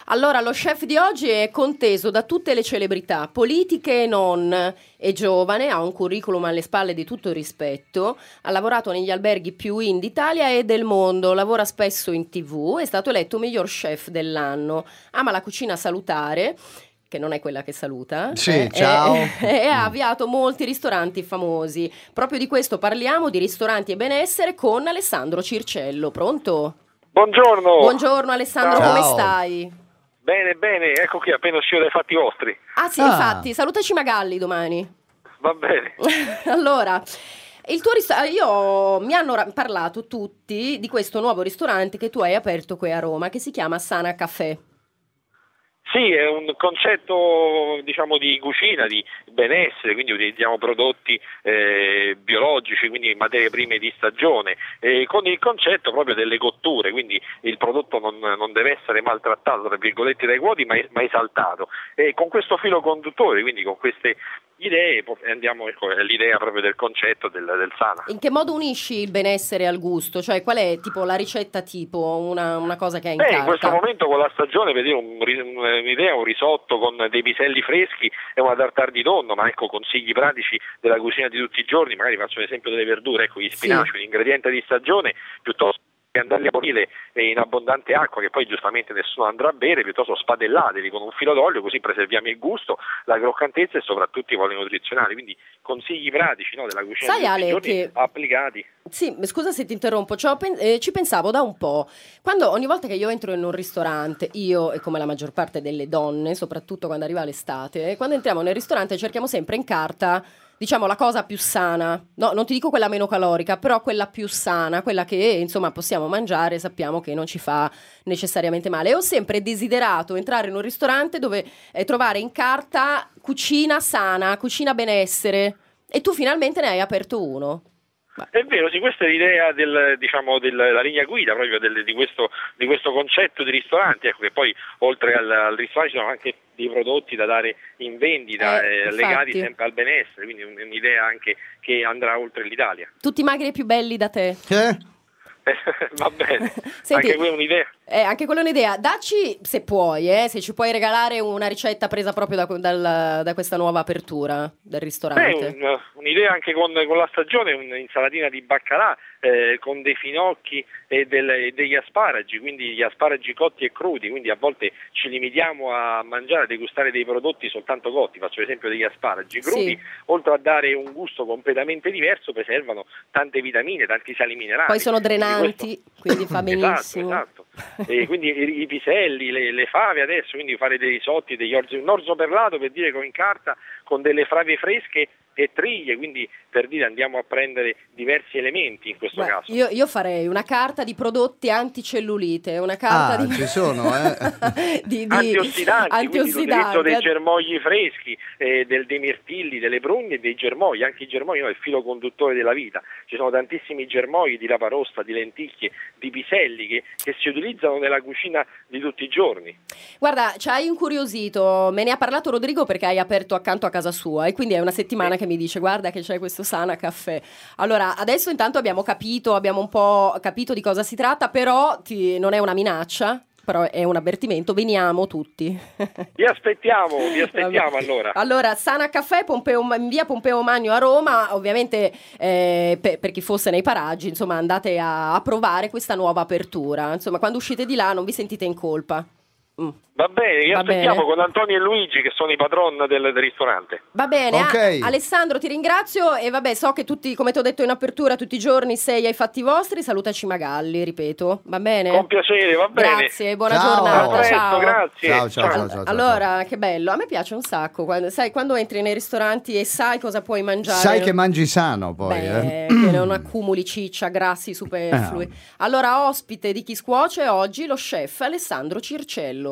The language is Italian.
Allora, lo chef di oggi è conteso da tutte le celebrità, politiche e non. È giovane, ha un curriculum alle spalle di tutto rispetto, ha lavorato negli alberghi più in d'Italia e del mondo, lavora spesso in TV, è stato eletto miglior chef dell'anno, ama la cucina salutare, che non è quella che saluta, Sì, ciao. E ha avviato molti ristoranti famosi. Proprio di questo parliamo, di ristoranti e benessere, con Alessandro Circello. Pronto? Buongiorno. Buongiorno Alessandro, Ciao. come stai? Bene, ecco qui, appena uscito dai fatti vostri. Ah sì, Ah. infatti, salutaci Magalli domani. Va bene. Allora, il tuo mi hanno parlato tutti di questo nuovo ristorante che tu hai aperto qui a Roma, che si chiama Sana Café. Sì, è un concetto, diciamo, di cucina, di benessere, quindi utilizziamo prodotti biologici, quindi materie prime di stagione, con il concetto proprio delle cotture, quindi il prodotto non deve essere maltrattato, tra virgolette, dai cuochi, ma esaltato. E con questo filo conduttore, quindi con queste idee, andiamo, ecco, l'idea proprio del concetto del Sana. In che modo unisci il benessere al gusto? Cioè, qual è tipo la ricetta tipo, una cosa che hai in carta? In questo momento con la stagione vedere un'idea, un risotto con dei piselli freschi e una tartare di tonno, ma ecco, consigli pratici della cucina di tutti i giorni, magari faccio l'esempio delle verdure, ecco, gli spinaci, un ingrediente di stagione, piuttosto che andarli a bollire in abbondante acqua che poi giustamente nessuno andrà a bere, piuttosto spadellateli con un filo d'olio, così preserviamo il gusto, la croccantezza e soprattutto i valori nutrizionali, quindi consigli pratici, no, della cucina Sai, di tutti Ale, i giorni che applicati. Sì, scusa se ti interrompo, ci pensavo da un po'. Quando ogni volta che io entro in un ristorante, io e come la maggior parte delle donne, soprattutto quando arriva l'estate, quando entriamo nel ristorante cerchiamo sempre in carta, diciamo, la cosa più sana. No, non ti dico quella meno calorica, però quella più sana, quella che insomma possiamo mangiare e sappiamo che non ci fa necessariamente male. E ho sempre desiderato entrare in un ristorante dove trovare in carta cucina sana, cucina benessere. E tu finalmente ne hai aperto uno. È vero, sì, questa è l'idea della linea guida proprio di questo concetto di ristoranti, ecco, che poi oltre al ristorante ci sono anche dei prodotti da dare in vendita legati sempre al benessere, quindi un'idea anche che andrà oltre l'Italia. Tutti magri e più belli da te. Va bene. Senti, anche quella è un'idea. Anche quella è un'idea. Dacci, se puoi, se ci puoi regalare una ricetta presa proprio da questa nuova apertura del ristorante. Un'idea anche con la stagione, un'insalatina di baccalà con dei finocchi e degli asparagi, quindi gli asparagi cotti e crudi, quindi a volte ci limitiamo a mangiare, a degustare dei prodotti soltanto cotti, faccio l'esempio degli asparagi crudi, sì. Oltre a dare un gusto completamente diverso preservano tante vitamine, tanti sali minerali. Poi sono drenanti, quindi fa benissimo. Esatto. E quindi i piselli, le fave adesso, quindi fare dei risotti, un orzo perlato, per dire, con in carta, con delle fave fresche e triglie, quindi per dire andiamo a prendere diversi elementi in questo caso. Io farei una carta di prodotti anticellulite, una carta ci sono, di antiossidanti, quindi l'utilizzo dei germogli freschi, dei mirtilli, delle prugne e dei germogli, anche i germogli, no, il filo conduttore della vita. Ci sono tantissimi germogli di raparosta, di lenticchie, di piselli che si utilizzano nella cucina di tutti i giorni. Guarda, ci hai incuriosito, me ne ha parlato Rodrigo perché hai aperto accanto a casa sua e quindi è una settimana che mi dice guarda che c'è questo Sana Café. Allora, adesso intanto abbiamo un po' capito di cosa si tratta, però non è una minaccia, però è un avvertimento, veniamo tutti. Vi aspettiamo allora. Allora, Sana Café, in via Pompeo Magno a Roma, ovviamente per chi fosse nei paraggi, insomma, andate a provare questa nuova apertura, insomma, quando uscite di là non vi sentite in colpa. Va bene, vi aspettiamo con Antonio e Luigi che sono i patron del ristorante. Va bene, okay. Alessandro ti ringrazio e vabbè, so che tutti, come ti ho detto in apertura, tutti i giorni sei ai fatti vostri, salutaci Magalli, ripeto, va bene? Con piacere, va bene. Grazie, buona Ciao. giornata, Presto, ciao. grazie. Ciao. Allora, che bello, a me piace un sacco, quando entri nei ristoranti e sai cosa puoi mangiare. Sai che mangi sano poi. Che non accumuli ciccia, grassi superflui. Allora, ospite di Chi Scuoce oggi lo chef Alessandro Circello.